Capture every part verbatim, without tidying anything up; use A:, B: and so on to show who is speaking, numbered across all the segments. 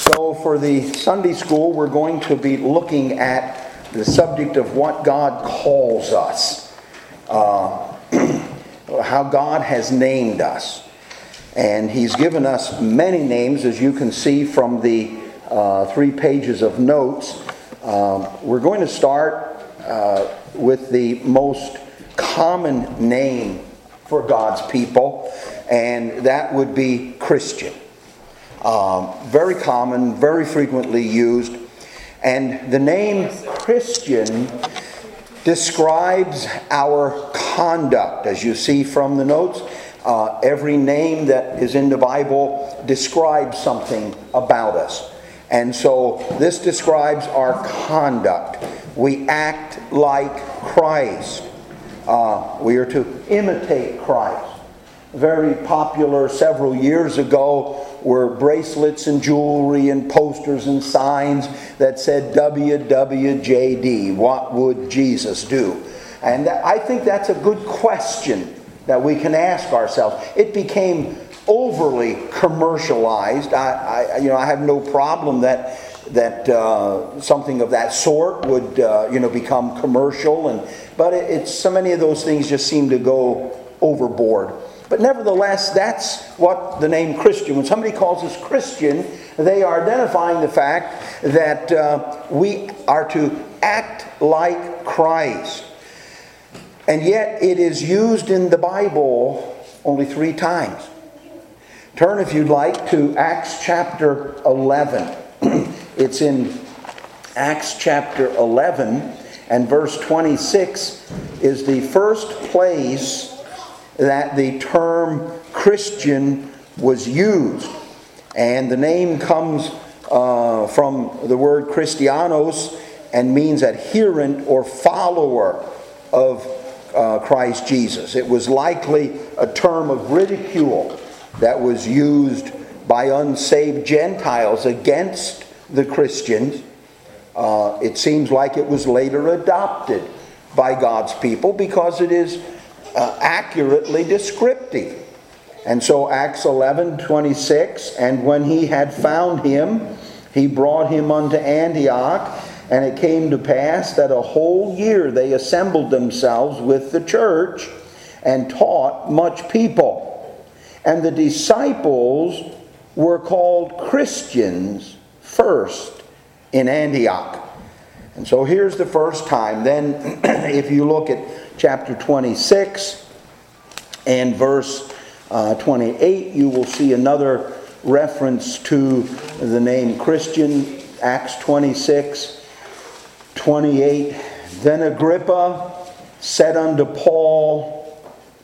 A: So for the Sunday school, we're going to be looking at the subject of what God calls us. Uh, how God has named us. And He's given us many names, as you can see from the uh, three pages of notes. Um, we're going to start uh, with the most common name for God's people, and that would be Christian. Um, very common, very frequently used. And the name Christian describes our conduct. As you see from the notes, uh, every name that is in the Bible describes something about us. And so this describes our conduct. We act like Christ. Uh, we are to imitate Christ. Very popular several years ago were bracelets and jewelry and posters and signs that said W W J D, what would Jesus do? And I think that's a good question that we can ask ourselves. It became overly commercialized. I, I you know, I have no problem that that uh, something of that sort would uh, you know become commercial, and but it, it's so many of those things just seem to go overboard. But nevertheless, that's what the name Christian, when somebody calls us Christian, they are identifying the fact that uh, we are to act like Christ. And yet it is used in the Bible only three times. Turn, if you'd like, to Acts chapter eleven. It's in Acts chapter eleven, and verse twenty-six is the first place that the term Christian was used. And the name comes uh, from the word Christianos and means adherent or follower of uh, Christ Jesus. It was likely a term of ridicule that was used by unsaved Gentiles against the Christians. Uh, it seems like it was later adopted by God's people because it is Uh, accurately descriptive. And so Acts eleven twenty-six, and when he had found him, he brought him unto Antioch, and it came to pass that a whole year they assembled themselves with the church and taught much people. And the disciples were called Christians first in Antioch. And so here's the first time. Then if you look at chapter twenty-six and verse uh, twenty-eight, you will see another reference to the name Christian. Acts twenty-six, twenty-eight. Then Agrippa said unto Paul,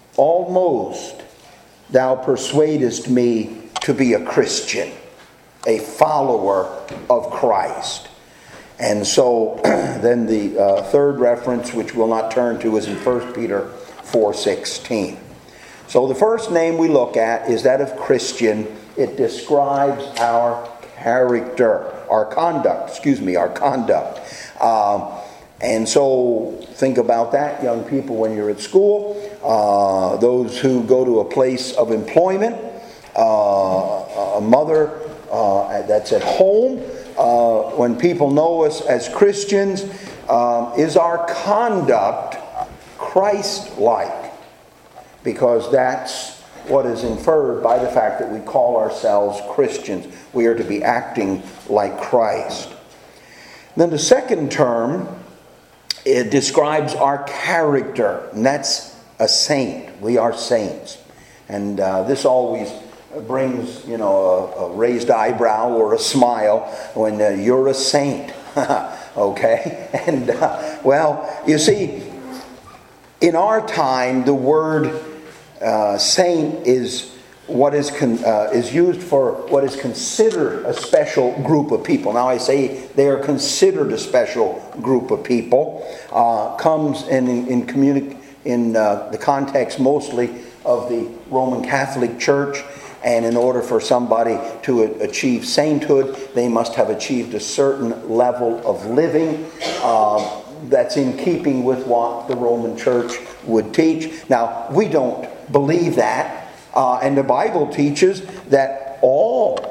A: almost thou persuadest me to be a Christian, a follower of Christ. And so then the uh, third reference, which we'll not turn to, is in First Peter four sixteen. So the first name we look at is that of Christian. It describes our character, our conduct, excuse me, our conduct. Um, and so think about that, young people, when you're at school. Uh, those who go to a place of employment, uh, a mother uh, that's at home. Uh, when people know us as Christians, um, is our conduct Christ-like? Because that's what is inferred by the fact that we call ourselves Christians. We are to be acting like Christ. Then the second term, it describes our character, and that's a saint. We are saints. And uh, this always brings, you know, a, a raised eyebrow or a smile when uh, you're a saint. Okay? And, uh, well, you see, in our time, the word uh, saint is what is con- uh, is used for what is considered a special group of people. Now I say they are considered a special group of people. Uh, comes in in, in, communi- in uh, the context mostly of the Roman Catholic Church. And in order for somebody to achieve sainthood, they must have achieved a certain level of living uh, that's in keeping with what the Roman Church would teach. Now, we don't believe that. Uh, and the Bible teaches that all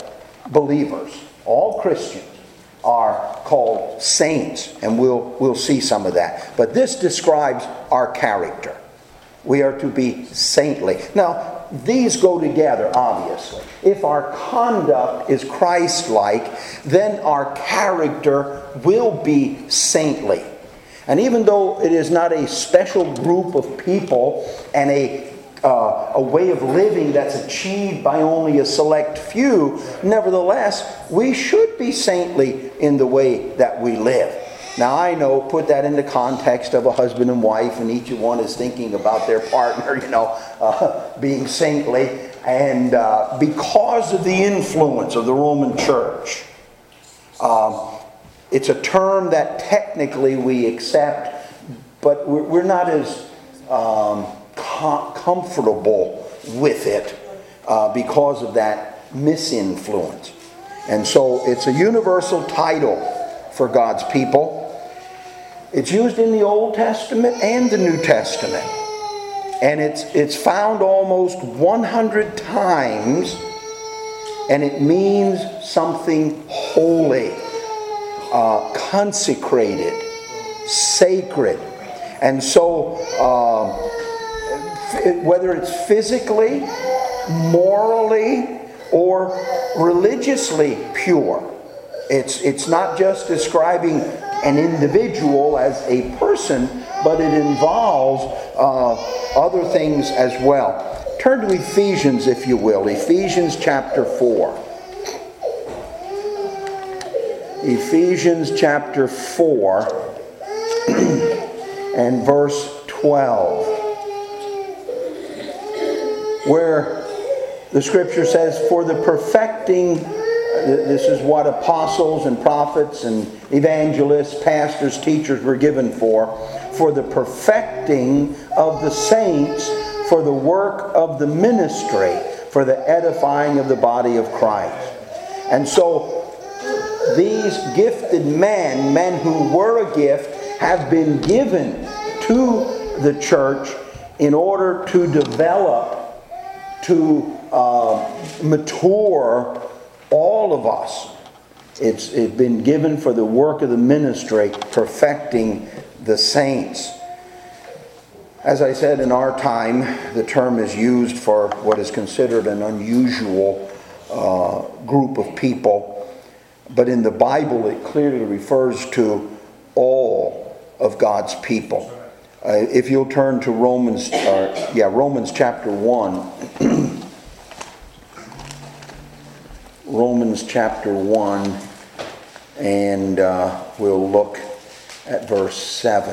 A: believers, all Christians, are called saints, and we'll we'll see some of that. But this describes our character. We are to be saintly. Now, these go together, obviously. If our conduct is Christ-like, then our character will be saintly. And even though it is not a special group of people and a Uh, a way of living that's achieved by only a select few, nevertheless, we should be saintly in the way that we live. Now, I know, put that in the context of a husband and wife, and each one is thinking about their partner, you know, uh, being saintly. And uh, because of the influence of the Roman Church, um, it's a term that technically we accept, but we're, we're not as Um, comfortable with it uh, because of that misinfluence. And so it's a universal title for God's people. It's used in the Old Testament and the New Testament. And it's it's found almost one hundred times, and it means something holy, uh, consecrated, sacred. And so uh, whether it's physically, morally, or religiously pure. It's, it's not just describing an individual as a person, but it involves uh, other things as well. Turn to Ephesians, if you will. Ephesians chapter four. Ephesians chapter four and verse twelve. Where the scripture says, for the perfecting, this is what apostles and prophets and evangelists, pastors, teachers were given for, for the perfecting of the saints, for the work of the ministry, for the edifying of the body of Christ. And so these gifted men, men who were a gift, have been given to the church in order to develop, to uh, mature all of us. It's, it's been given for the work of the ministry, perfecting the saints. As I said, in our time, the term is used for what is considered an unusual uh, group of people. But in the Bible, it clearly refers to all of God's people. Uh, if you'll turn to Romans, uh, yeah, Romans chapter one. Romans chapter one, and uh, we'll look at verse seven.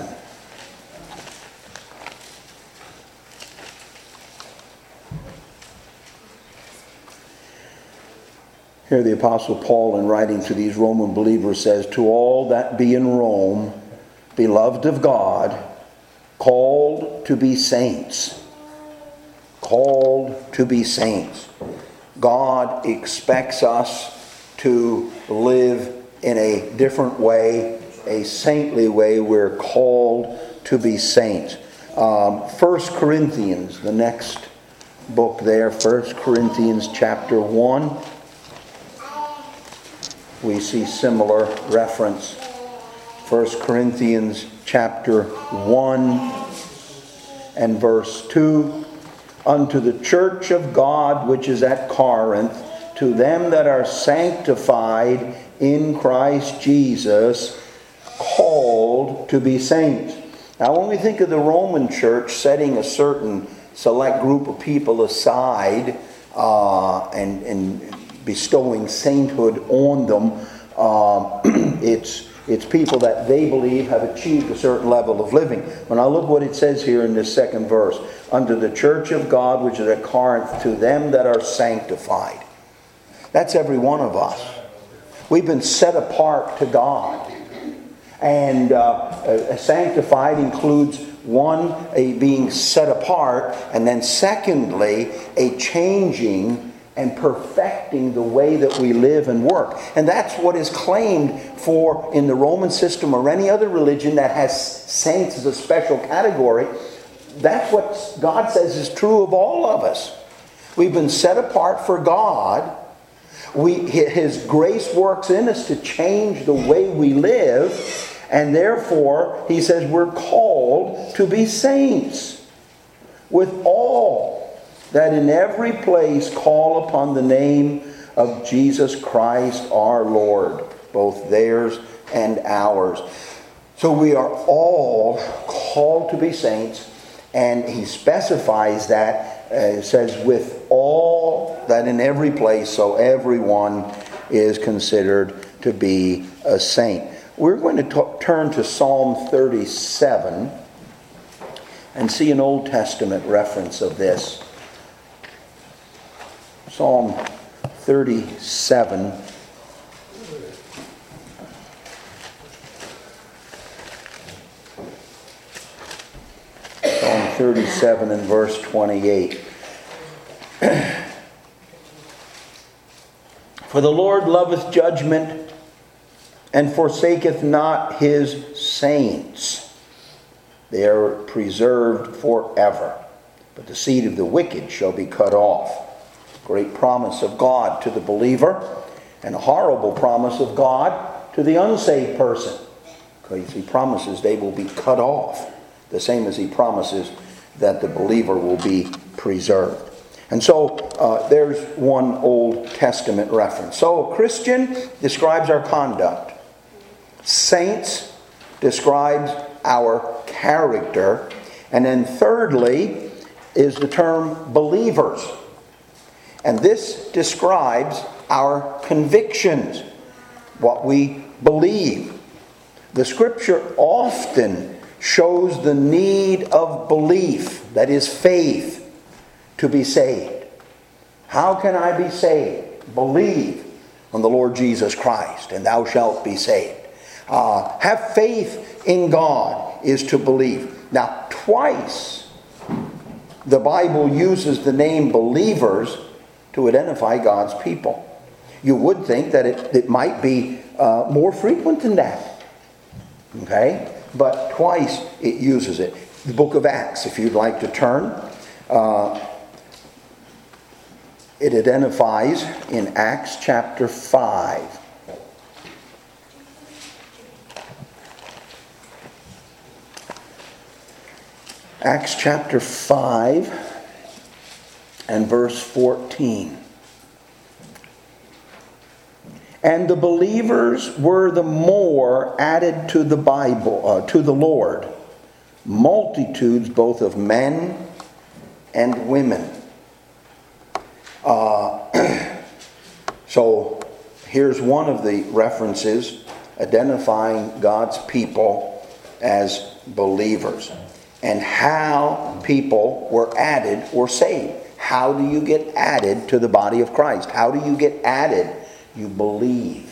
A: Here the Apostle Paul, in writing to these Roman believers, says, to all that be in Rome, beloved of God, called to be saints. Called to be saints. God expects us to live in a different way, a saintly way. We're called to be saints. Um, First Corinthians, the next book there, First Corinthians chapter one. We see similar reference. First Corinthians chapter one and verse two. Unto the church of God which is at Corinth, to them that are sanctified in Christ Jesus, called to be saints. Now when we think of the Roman church setting a certain select group of people aside uh, and, and bestowing sainthood on them, uh, it's It's people that they believe have achieved a certain level of living. When I look what it says here in this second verse, unto the church of God which is at Corinth, to them that are sanctified. That's every one of us. We've been set apart to God. And uh, sanctified includes, one, a being set apart, and then secondly, a changing and perfecting the way that we live and work. And that's what is claimed for in the Roman system or any other religion that has saints as a special category. That's what God says is true of all of us. We've been set apart for God, We, His grace works in us to change the way we live, and therefore, he says we're called to be saints. With all that in every place call upon the name of Jesus Christ our Lord, both theirs and ours. So we are all called to be saints, and he specifies that, uh, says with all that in every place, so everyone is considered to be a saint. We're going to t- turn to Psalm thirty-seven and see an Old Testament reference of this. Psalm thirty-seven. Psalm thirty-seven and verse twenty-eight. For the Lord loveth judgment, and forsaketh not his saints. They are preserved forever. But the seed of the wicked shall be cut off. Great promise of God to the believer, and a horrible promise of God to the unsaved person. Because he promises they will be cut off, the same as he promises that the believer will be preserved. And so uh, there's one Old Testament reference. So Christian describes our conduct. Saints describes our character. And then thirdly is the term believers. And this describes our convictions, what we believe. The Scripture often shows the need of belief, that is faith, to be saved. How can I be saved? Believe on the Lord Jesus Christ, and thou shalt be saved. Uh, have faith in God is to believe. Now, twice the Bible uses the name believers to identify God's people. You would think that it, it might be uh, more frequent than that. Okay? But twice it uses it. The book of Acts, if you'd like to turn. Uh, it identifies in Acts chapter five. Acts chapter five and verse fourteen. And the believers were the more added to the Bible, uh, to the Lord, multitudes both of men and women. Uh, so here's one of the references identifying God's people as believers, and how people were added or saved. How do you get added to the body of Christ? How do you get added? You believe.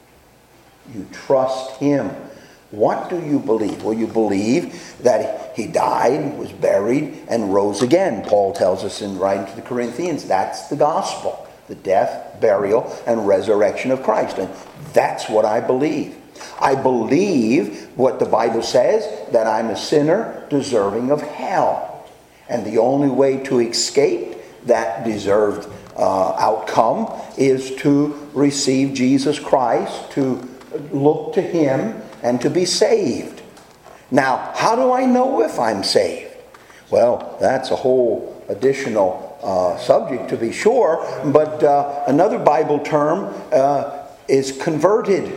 A: You trust Him. What do you believe? Well, you believe that He died, was buried, and rose again. Paul tells us in writing to the Corinthians, that's the gospel. The death, burial, and resurrection of Christ. And that's what I believe. I believe what the Bible says, that I'm a sinner deserving of hell. And the only way to escape that deserved uh, outcome is to receive Jesus Christ, to look to Him, and to be saved. Now, how do I know if I'm saved? Well, that's a whole additional uh, subject to be sure, but uh, another Bible term uh, is converted.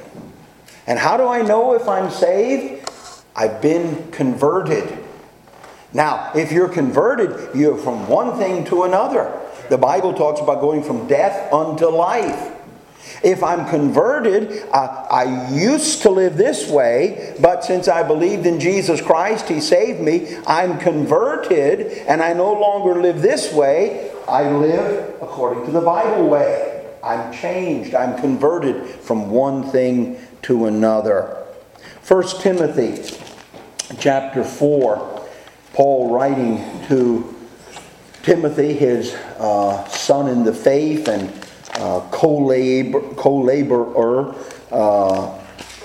A: And how do I know if I'm saved? I've been converted. Now, if you're converted, you're from one thing to another. The Bible talks about going from death unto life. If I'm converted, uh, I used to live this way, but since I believed in Jesus Christ, He saved me, I'm converted, and I no longer live this way. I live according to the Bible way. I'm changed. I'm converted from one thing to another. First Timothy chapter four, Paul writing to Timothy, his uh, son in the faith and uh, co-labor, co-laborer, uh,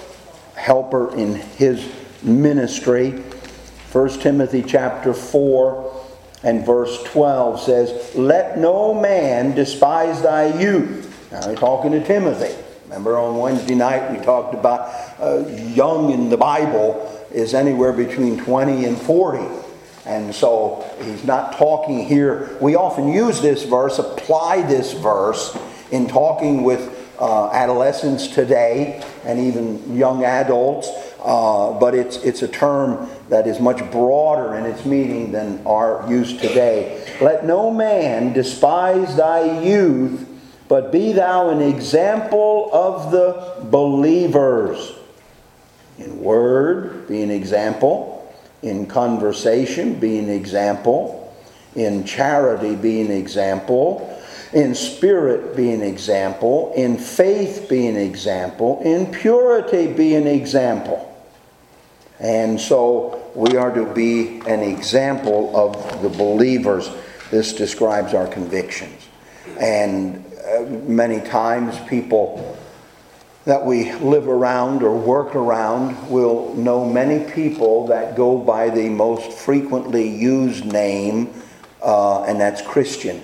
A: helper in his ministry. First Timothy chapter four and verse twelve says, "Let no man despise thy youth, Now he's talking to Timothy. Remember on Wednesday night we talked about uh, young in the Bible is anywhere between twenty and forty. And so he's not talking here. We often use this verse, apply this verse in talking with uh, adolescents today and even young adults. Uh, but it's it's a term that is much broader in its meaning than our use today. Let no man despise thy youth, but be thou an example of the believers. In word, be an example. In conversation, be an example. In charity, be an example. In spirit, be an example. In faith, be an example. In purity, be an example. And so we are to be an example of the believers. This describes our convictions. And uh, many times people that we live around or work around will know many people that go by the most frequently used name, uh, and that's Christian.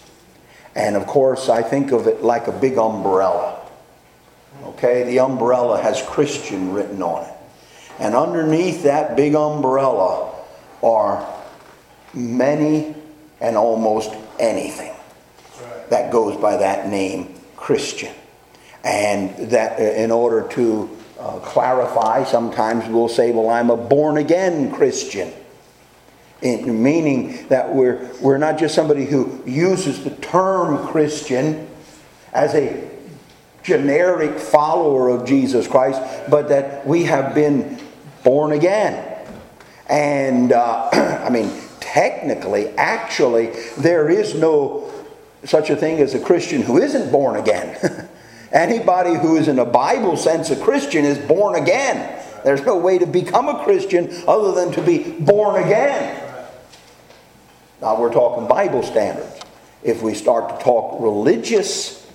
A: And of course, I think of it like a big umbrella. Okay, the umbrella has Christian written on it. And underneath that big umbrella are many and almost anything that goes by that name, Christian. And that in order to uh, clarify, sometimes we'll say, well, I'm a born-again Christian. In, meaning that we're, we're not just somebody who uses the term Christian as a generic follower of Jesus Christ, but that we have been born again. And, uh, I mean, technically, actually, there is no such a thing as a Christian who isn't born again. Anybody who is in a Bible sense a Christian is born again. There's no way to become a Christian other than to be born again. Now we're talking Bible standards. If we start to talk religious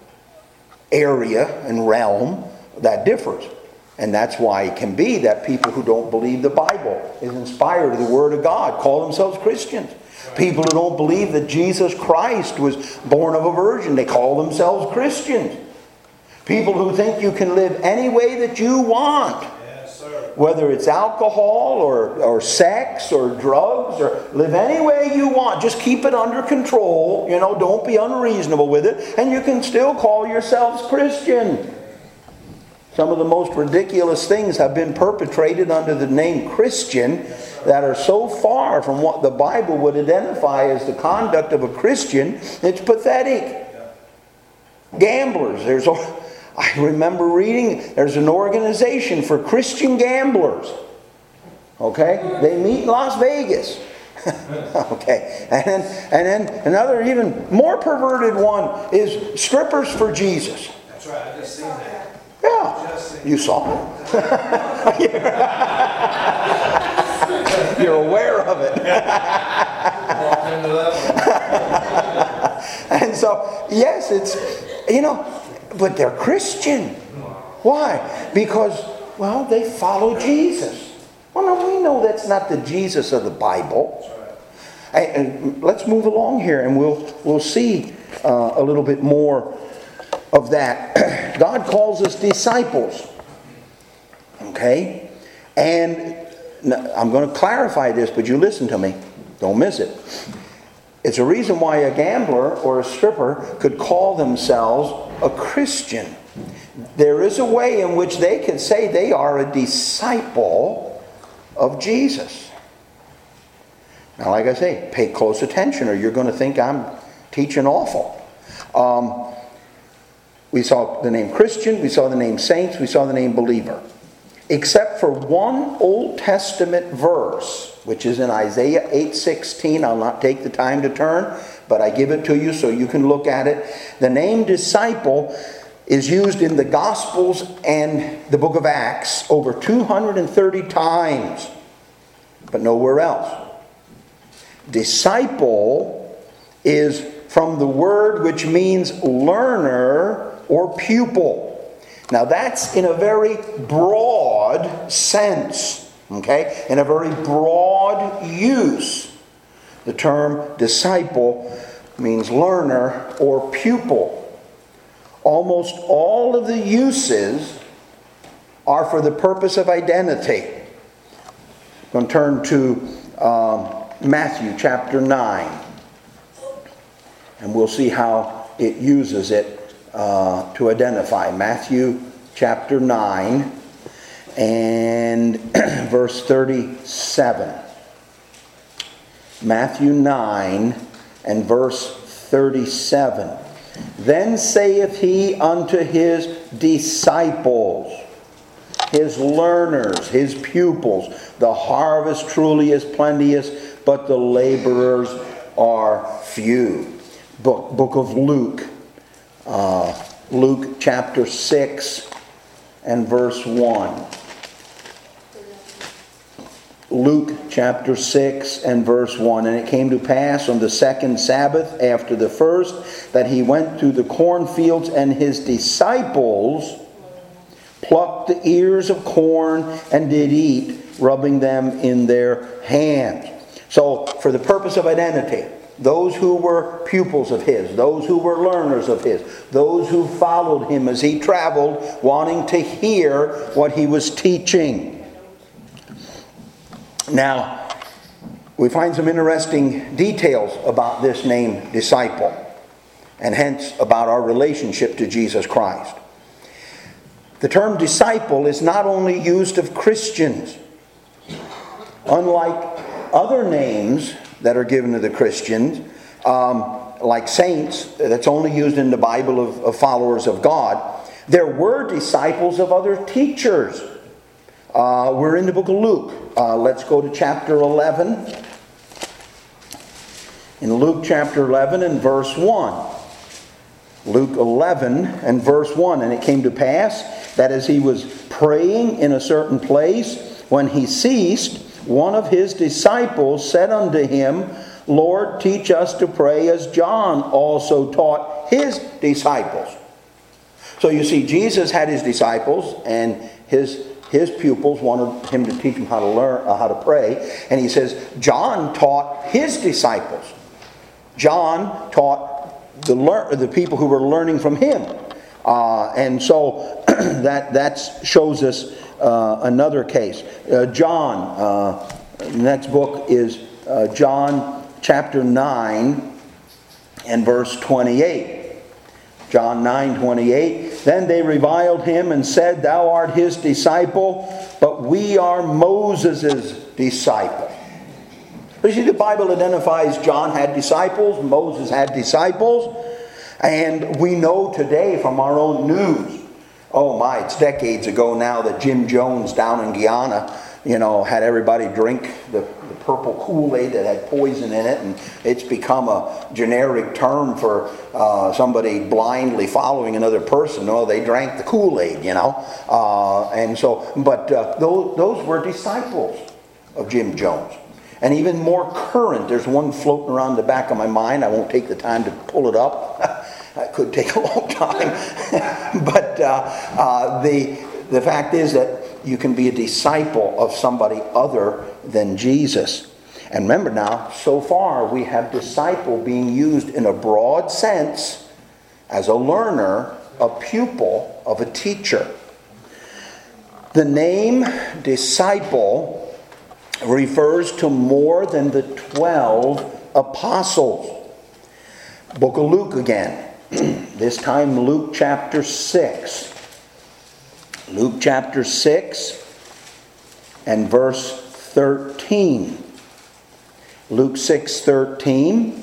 A: area and realm, that differs. And that's why it can be that people who don't believe the Bible is inspired of the Word of God call themselves Christians. People who don't believe that Jesus Christ was born of a virgin, they call themselves Christians. People who think you can live any way that you want.
B: Yes, sir.
A: Whether it's alcohol or, or sex or drugs, or live any way you want. Just keep it under control. You know, don't be unreasonable with it. And you can still call yourselves Christian. Some of the most ridiculous things have been perpetrated under the name Christian that are so far from what the Bible would identify as the conduct of a Christian, it's pathetic. Gamblers. There's a, I remember reading there's an organization for Christian gamblers. Okay? They meet in Las Vegas. Okay. And then, and then another even more perverted one is strippers for Jesus.
B: That's right. I just seen that.
A: Yeah, you saw it. You're aware of it. And so, yes, it's, you know, but they're Christian. Why? Because, well, they follow Jesus. Well, no, we know that's not the Jesus of the Bible. And let's move along here and we'll, we'll see uh, a little bit more of that. God calls us disciples. Okay? And I'm going to clarify this, but you listen to me. Don't miss it. It's a reason why a gambler or a stripper could call themselves a Christian. There is a way in which they can say they are a disciple of Jesus. Now, like I say, pay close attention or you're going to think I'm teaching awful. Um, We saw the name Christian, we saw the name saints, we saw the name believer. Except for one Old Testament verse, which is in Isaiah eight sixteen. I'll not take the time to turn, but I give it to you so you can look at it. The name disciple is used in the Gospels and the book of Acts over two hundred thirty times, but nowhere else. Disciple is from the word which means learner or pupil. Now that's in a very broad sense, okay? In a very broad use. The term disciple means learner or pupil. Almost all of the uses are for the purpose of identity. I'm going to turn to um, Matthew chapter nine. And we'll see how it uses it uh, to identify. Matthew chapter nine and verse thirty-seven. Matthew nine and verse thirty-seven. Then saith he unto his disciples, his learners, his pupils, the harvest truly is plenteous, but the laborers are few. Book, book of Luke, uh, Luke chapter six and verse one. Luke chapter six and verse one. And it came to pass on the second Sabbath after the first that he went through the cornfields, and his disciples plucked the ears of corn and did eat, rubbing them in their hands. So, for the purpose of identity, those who were pupils of his, those who were learners of his, those who followed him as he traveled, wanting to hear what he was teaching. Now, we find some interesting details about this name disciple, and hence about our relationship to Jesus Christ. The term disciple is not only used of Christians. Unlike other names that are given to the Christians, um, like saints, that's only used in the Bible of, of followers of God, there were disciples of other teachers. Uh, we're in the book of Luke. Uh, let's go to chapter eleven. In Luke chapter eleven and verse one. Luke eleven and verse one. And it came to pass that as he was praying in a certain place, when he ceased, one of his disciples said unto him, Lord, teach us to pray as John also taught his disciples. So you see, Jesus had his disciples, and his his pupils wanted him to teach them how to learn, uh, how to pray. And he says, John taught his disciples. John taught the lear- the people who were learning from him. Uh, and so that that shows us uh, another case. Uh, John, uh, the next book is uh, John chapter nine and verse twenty-eight. John nine twenty-eight. Then they reviled him and said, Thou art his disciple, but we are Moses' disciple. You see, the Bible identifies John had disciples, Moses had disciples, and we know today from our own news, oh my, it's decades ago now that Jim Jones down in Guyana, you know, had everybody drink the, the purple Kool-Aid that had poison in it, and it's become a generic term for uh, somebody blindly following another person. Oh, they drank the Kool-Aid, you know. Uh, and so, but uh, those, those were disciples of Jim Jones. And even more current, there's one floating around the back of my mind. I won't take the time to pull it up. That could take a long time. but uh, uh, the, the fact is that you can be a disciple of somebody other than Jesus. And remember now, so far we have disciple being used in a broad sense as a learner, a pupil of a teacher. The name disciple refers to more than the twelve apostles. Book of Luke again. This time Luke chapter six. Luke chapter six and verse thirteen. Luke six thirteen.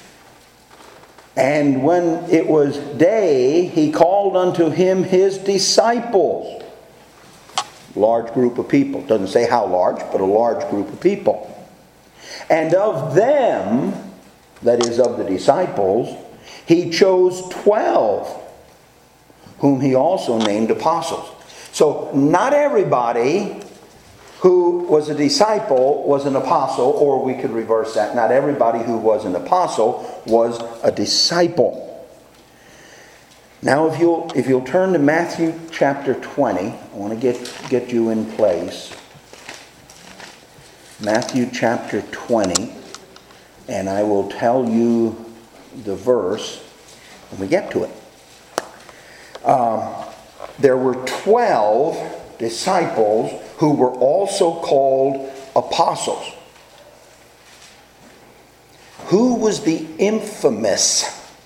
A: And when it was day, he called unto him his disciples. Large group of people. Doesn't say how large, but a large group of people. And of them, that is of the disciples, he chose twelve, whom he also named apostles. So not everybody who was a disciple was an apostle, or we could reverse that. Not everybody who was an apostle was a disciple. Now if you'll if you'll turn to Matthew chapter twenty, I want to get, get you in place. Matthew chapter twenty, and I will tell you the verse when we get to it. there were twelve disciples who were also called apostles. Who was the infamous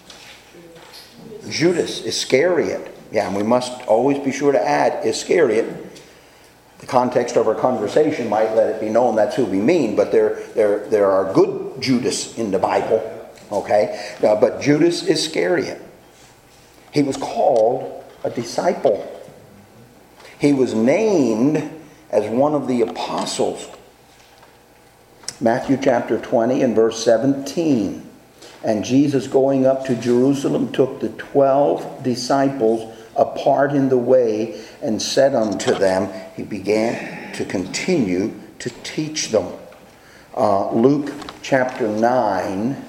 A: Judas Iscariot? Yeah, and we must always be sure to add Iscariot. The context of our conversation might let it be known that's who we mean, but there, there, there are good Judas in the Bible, okay? Uh, but Judas Iscariot, he was called a disciple. He was named as one of the apostles. Matthew chapter twenty and verse seventeen. And Jesus, going up to Jerusalem, took the twelve disciples apart in the way and said unto them, he began to continue to teach them. Uh, Luke chapter nine.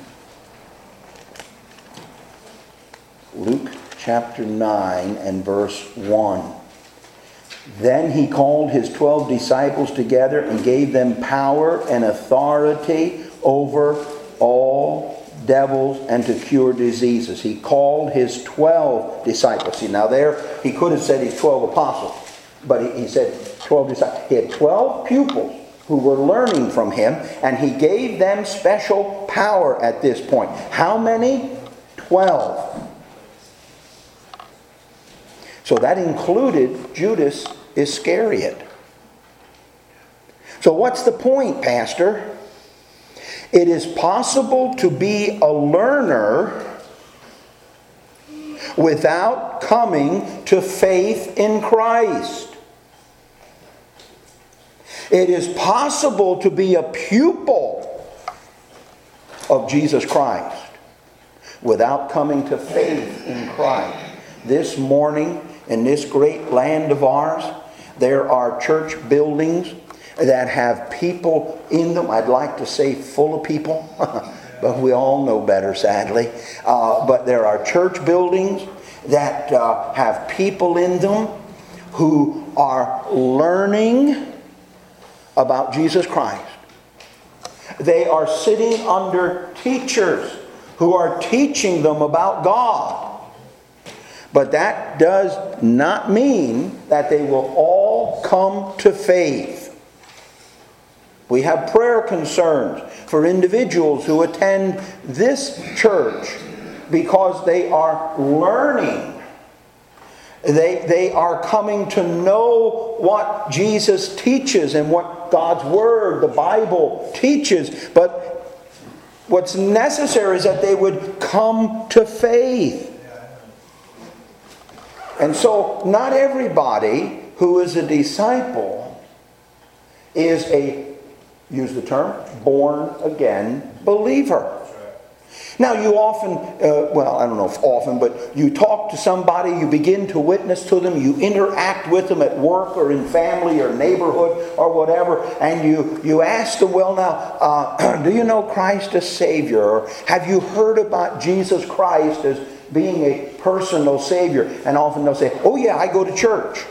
A: Luke chapter nine and verse one. Then he called his twelve disciples together and gave them power and authority over all devils and to cure diseases. He called his twelve disciples. See, now there, he could have said he's twelve apostles, but he, he said twelve disciples. He had twelve pupils who were learning from him, and he gave them special power at this point. How many? Twelve. So that included Judas Iscariot. So what's the point, Pastor? It is possible to be a learner without coming to faith in Christ. It is possible to be a pupil of Jesus Christ without coming to faith in Christ. This morning, in this great land of ours, there are church buildings that have people in them. I'd like to say full of people, but we all know better, sadly. Uh, but there are church buildings that uh, have people in them who are learning about Jesus Christ. They are sitting under teachers who are teaching them about God. But that does not mean that they will all come to faith. We have prayer concerns for individuals who attend this church because they are learning. They, they are coming to know what Jesus teaches and what God's Word, the Bible, teaches. But what's necessary is that they would come to faith. And so, not everybody who is a disciple is a, use the term, born again believer. Now you often, uh, well I don't know if often, but you talk to somebody, you begin to witness to them, you interact with them at work or in family or neighborhood or whatever, and you, you ask them, well now, uh, do you know Christ as Savior? Or have you heard about Jesus Christ as being a personal Savior? And often they'll say, oh yeah, I go to church.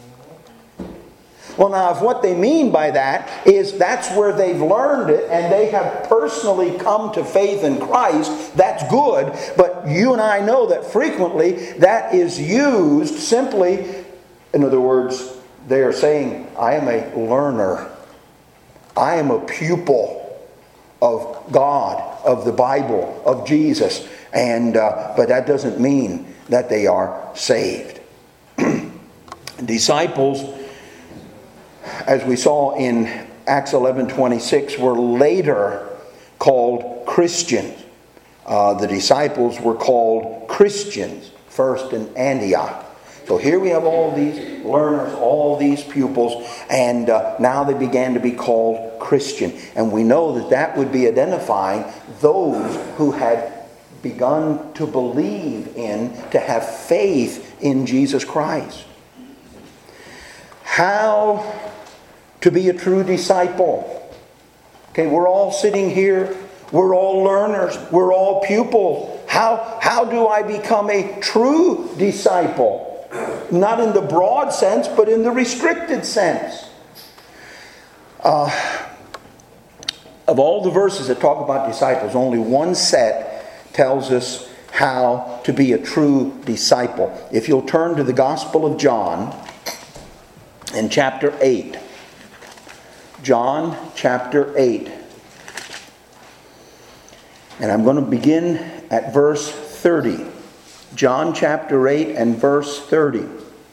A: Well now, if what they mean by that is that's where they've learned it and they have personally come to faith in Christ, that's good. But you and I know that frequently that is used simply, in other words, they are saying, I am a learner. I am a pupil of God, of the Bible, of Jesus. And uh, but that doesn't mean that they are saved. Disciples, as we saw in Acts eleven twenty-six, were later called Christians. Uh, the disciples were called Christians first in Antioch. So here we have all these learners, all these pupils, and uh, now they began to be called Christian. And we know that that would be identifying those who had begun to believe in, to have faith in Jesus Christ. How to be a true disciple? Okay, we're all sitting here. We're all learners. We're all pupils. How, how do I become a true disciple? Not in the broad sense, but in the restricted sense. Uh, of all the verses that talk about disciples, only one set tells us how to be a true disciple. If you'll turn to the Gospel of John in chapter eight. John chapter eight. And I'm going to begin at verse thirty. John chapter eight and verse thirty.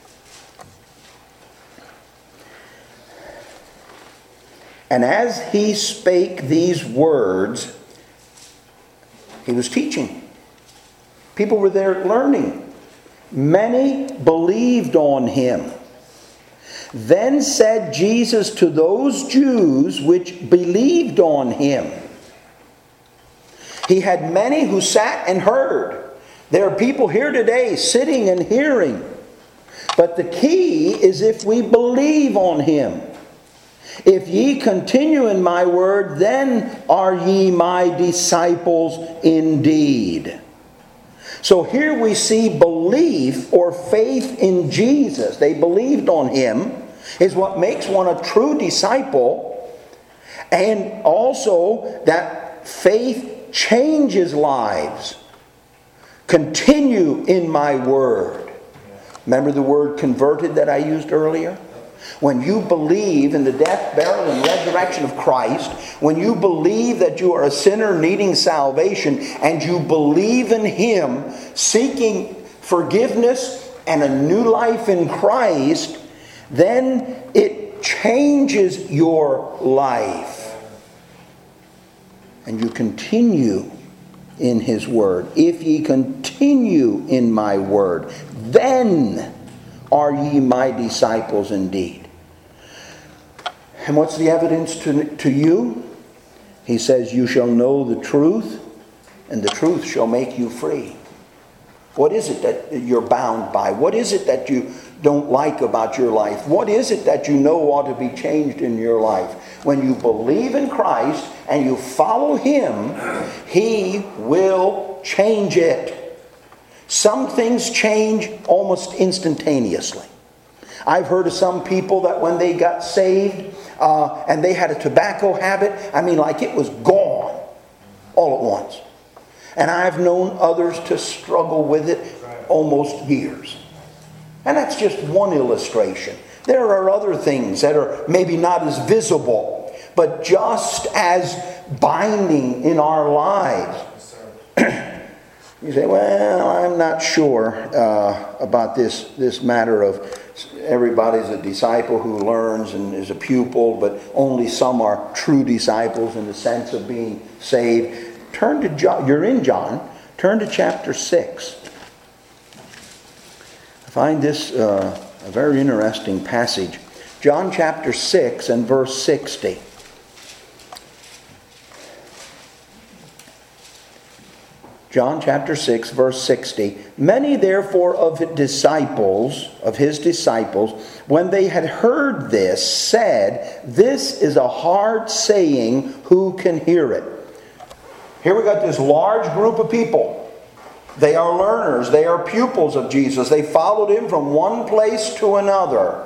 A: And as he spake these words, he was teaching. People were there learning. Many believed on him. Then said Jesus to those Jews which believed on him. He had many who sat and heard. There are people here today sitting and hearing. But the key is if we believe on him. If ye continue in my word, then are ye my disciples indeed. So here we see belief or faith in Jesus. They believed on him is what makes one a true disciple. And also that faith changes lives. Continue in my word. Remember the word converted that I used earlier? When you believe in the death, burial, and resurrection of Christ, when you believe that you are a sinner needing salvation, and you believe in him, seeking forgiveness and a new life in Christ, then it changes your life. And you continue in his word. If ye continue in my word, then are ye my disciples indeed. And what's the evidence to, to you? He says, you shall know the truth, and the truth shall make you free. What is it that you're bound by? What is it that you don't like about your life? What is it that you know ought to be changed in your life? When you believe in Christ and you follow him, he will change it. Some things change almost instantaneously. I've heard of some people that when they got saved uh, and they had a tobacco habit, I mean like it was gone all at once. And I've known others to struggle with it almost years. And that's just one illustration. There are other things that are maybe not as visible, but just as binding in our lives. You say, well, I'm not sure uh, about this, this matter of everybody's a disciple who learns and is a pupil, but only some are true disciples in the sense of being saved. Turn to John. You're in John. Turn to chapter six. I find this uh, a very interesting passage. John chapter six and verse sixty. John chapter six, verse sixty. Many therefore of his disciples, of his disciples, when they had heard this, said, this is a hard saying, who can hear it? Here we got this large group of people. They are learners. They are pupils of Jesus. They followed him from one place to another.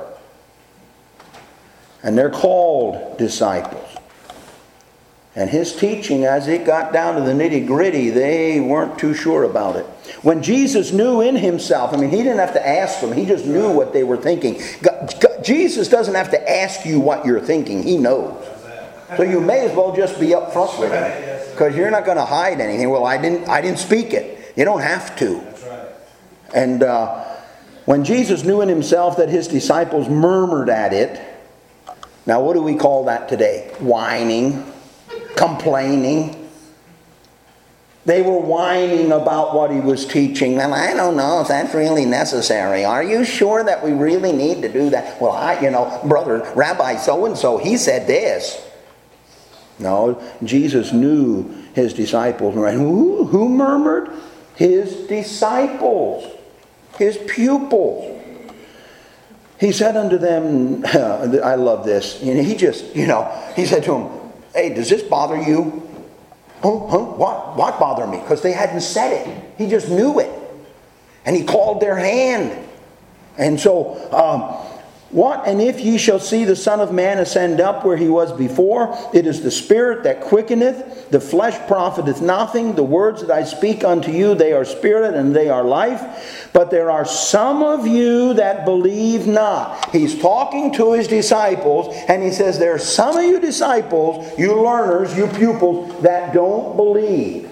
A: And they're called disciples. And his teaching, as it got down to the nitty-gritty, they weren't too sure about it. When Jesus knew in himself, I mean, he didn't have to ask them. He just knew what they were thinking. God, God, Jesus doesn't have to ask you what you're thinking. He knows. So you may as well just be up front with him. Because you're not going to hide anything. Well, I didn't, I didn't speak it. You don't have to. And uh, when Jesus knew in himself that his disciples murmured at it, now what do we call that today? Whining. Complaining. They were whining about what he was teaching. And I don't know if that's really necessary. Are you sure that we really need to do that? Well, I, you know, brother, Rabbi so-and-so, he said this. No, Jesus knew his disciples. Who, who murmured? His disciples. His pupils. He said unto them, I love this. You know, he just, you know, he said to them, hey, does this bother you? Oh, huh? What? What bothered me? Because they hadn't said it. He just knew it. And he called their hand. And so, um, What? And if ye shall see the Son of Man ascend up where he was before, it is the Spirit that quickeneth, the flesh profiteth nothing. The words that I speak unto you, they are spirit and they are life. But there are some of you that believe not. He's talking to his disciples, and he says, there are some of you disciples, you learners, you pupils, that don't believe.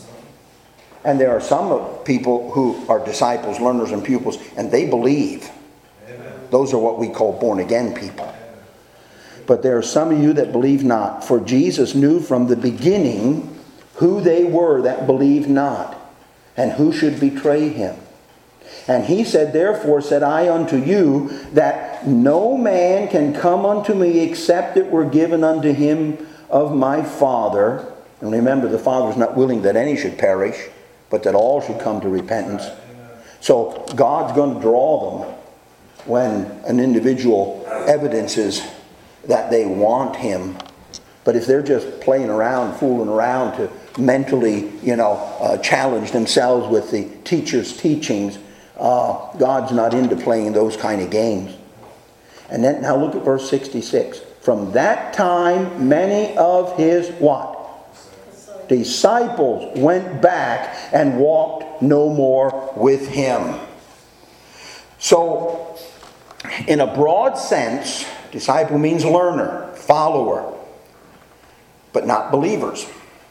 A: And there are some people who are disciples, learners, and pupils, and they believe. Those are what we call born-again people. But there are some of you that believe not. For Jesus knew from the beginning who they were that believed not, and who should betray him. And he said, therefore said I unto you, that no man can come unto me except it were given unto him of my Father. And remember, the Father is not willing that any should perish, but that all should come to repentance. So God's going to draw them when an individual evidences that they want him. But if they're just playing around, fooling around to mentally, you know, uh, challenge themselves with the teacher's teachings, uh, God's not into playing those kind of games. And then, now look at verse sixty-six. From that time, many of his what? Disciples went back and walked no more with him. So, in a broad sense, disciple means learner, follower, but not believers.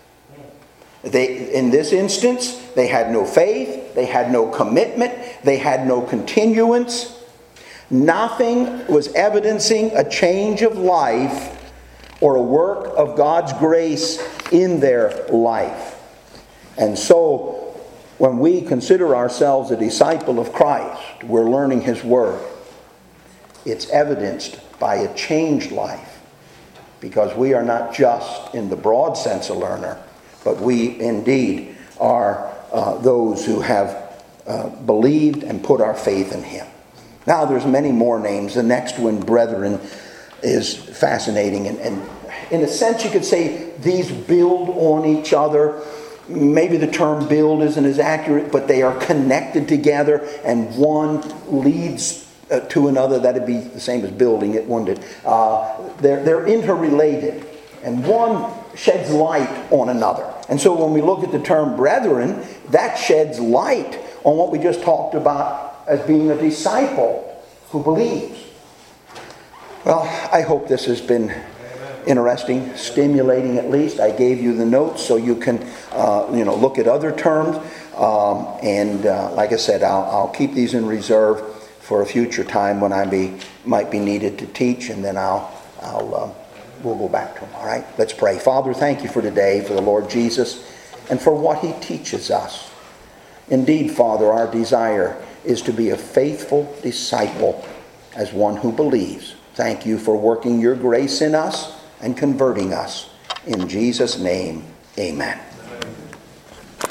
A: They, in this instance, they had no faith, they had no commitment, they had no continuance. Nothing was evidencing a change of life or a work of God's grace in their life. And so, when we consider ourselves a disciple of Christ, we're learning his word. It's evidenced by a changed life, because we are not just in the broad sense a learner, but we indeed are uh, those who have uh, believed and put our faith in him. Now there's many more names. The next one, brethren, is fascinating, and, and in a sense you could say these build on each other. Maybe the term build isn't as accurate, but they are connected together, and one leads Uh, to another. That'd be the same as building it, wouldn't it? Uh, they're, they're interrelated, and one sheds light on another. And so when we look at the term brethren, that sheds light on what we just talked about as being a disciple who believes. Well, I hope this has been interesting, stimulating at least. I gave you the notes so you can uh, you know, look at other terms. Um, and uh, like I said, I'll, I'll keep these in reserve for a future time when I be might be needed to teach, and then I'll I'll um, we'll go back to them. All right, let's pray. Father, thank you for today, for the Lord Jesus, and for what he teaches us. Indeed, Father, our desire is to be a faithful disciple, as one who believes. Thank you for working your grace in us and converting us. In Jesus' name, amen.